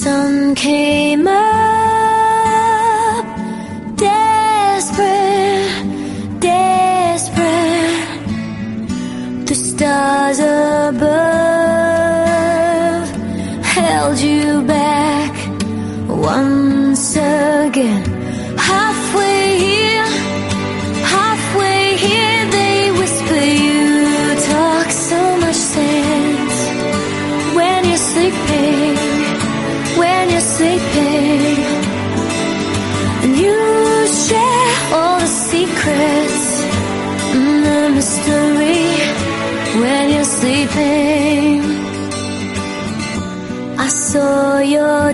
sun came up, desperate, desperate. The stars above held you back once again. Halfway here, they whisper you talk so much sense when you're sleeping, when you're sleeping. And you share all the secrets and the mystery when you're sleeping. I saw your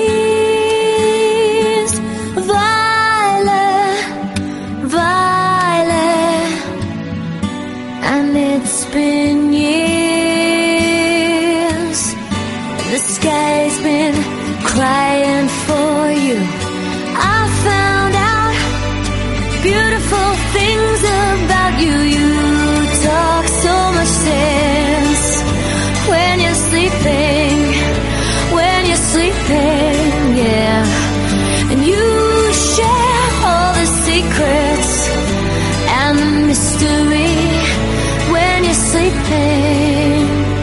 tears, violet, violet. And it's been years, the sky's been crying for you. I found out beautiful things about you. You talk so much sense when you're sleeping, when you're sleeping, yeah. And you share all the secrets and the mystery when you're sleeping.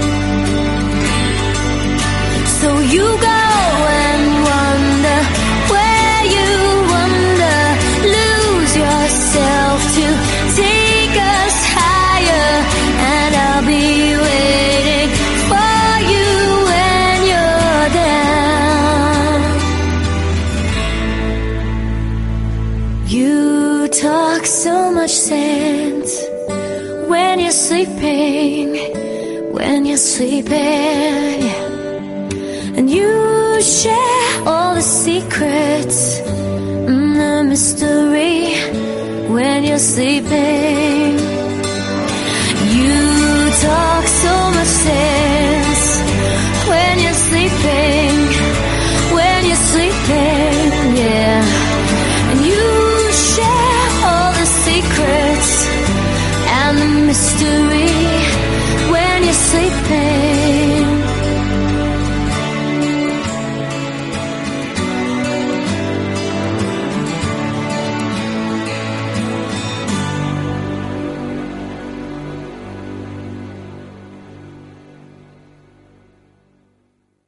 So you go and wonder where you wander, lose yourself to take us higher. And I'll be waiting for you when you're down. You talk so much sense when you're sleeping, when you're sleeping. And you share all the secrets and the mystery when you're sleeping.